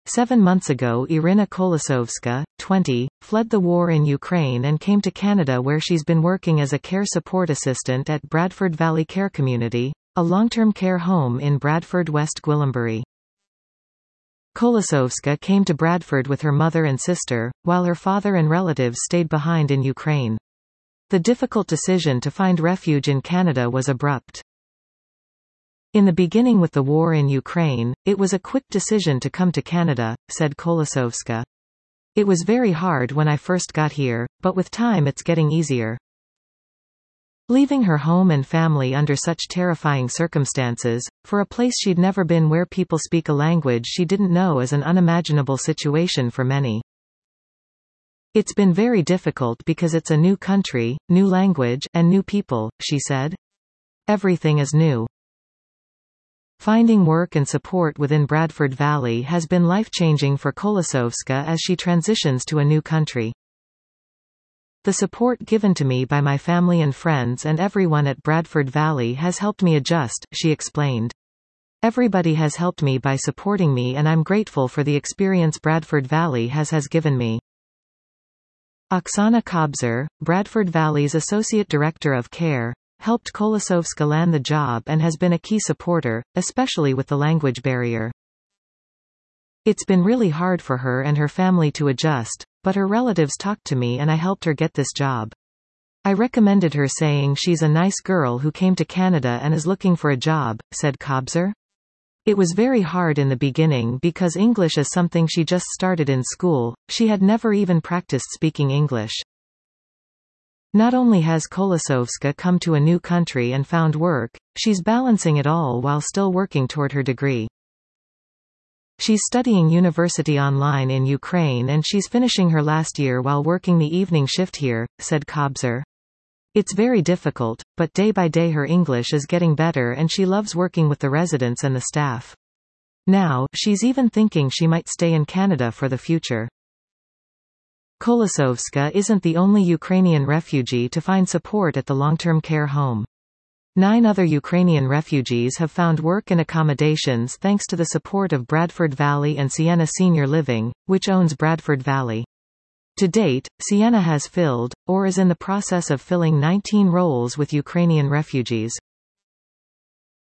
7 months ago Irina Kolosovska, 20, fled the war in Ukraine and came to Canada where she's been working as a care support assistant at Bradford Valley Care Community, a long-term care home in Bradford, West Gwillimbury. Kolosovska came to Bradford with her mother and sister, while her father and relatives stayed behind in Ukraine. The difficult decision to find refuge in Canada was abrupt. In the beginning with the war in Ukraine, it was a quick decision to come to Canada, said Kolosovska. It was very hard when I first got here, but with time it's getting easier. Leaving her home and family under such terrifying circumstances, for a place she'd never been where people speak a language she didn't know is an unimaginable situation for many. It's been very difficult because it's a new country, new language, and new people, she said. Everything is new. Finding work and support within Bradford Valley has been life-changing for Kolosovska as she transitions to a new country. The support given to me by my family and friends and everyone at Bradford Valley has helped me adjust, she explained. Everybody has helped me by supporting me and I'm grateful for the experience Bradford Valley has given me. Oksana Kobzer, Bradford Valley's Associate Director of Care, helped Kolosovska land the job and has been a key supporter, especially with the language barrier. It's been really hard for her and her family to adjust, but her relatives talked to me and I helped her get this job. I recommended her saying she's a nice girl who came to Canada and is looking for a job, said Kobzer. It was very hard in the beginning because English is something she just started in school, she had never even practiced speaking English. Not only has Kolosovska come to a new country and found work, she's balancing it all while still working toward her degree. She's studying university online in Ukraine and she's finishing her last year while working the evening shift here, said Kobzer. It's very difficult, but day by day her English is getting better and she loves working with the residents and the staff. Now, she's even thinking she might stay in Canada for the future. Kolosovska isn't the only Ukrainian refugee to find support at the long-term care home. 9 other Ukrainian refugees have found work and accommodations thanks to the support of Bradford Valley and Sienna Senior Living, which owns Bradford Valley. To date, Sienna has filled, or is in the process of filling 19 roles with Ukrainian refugees.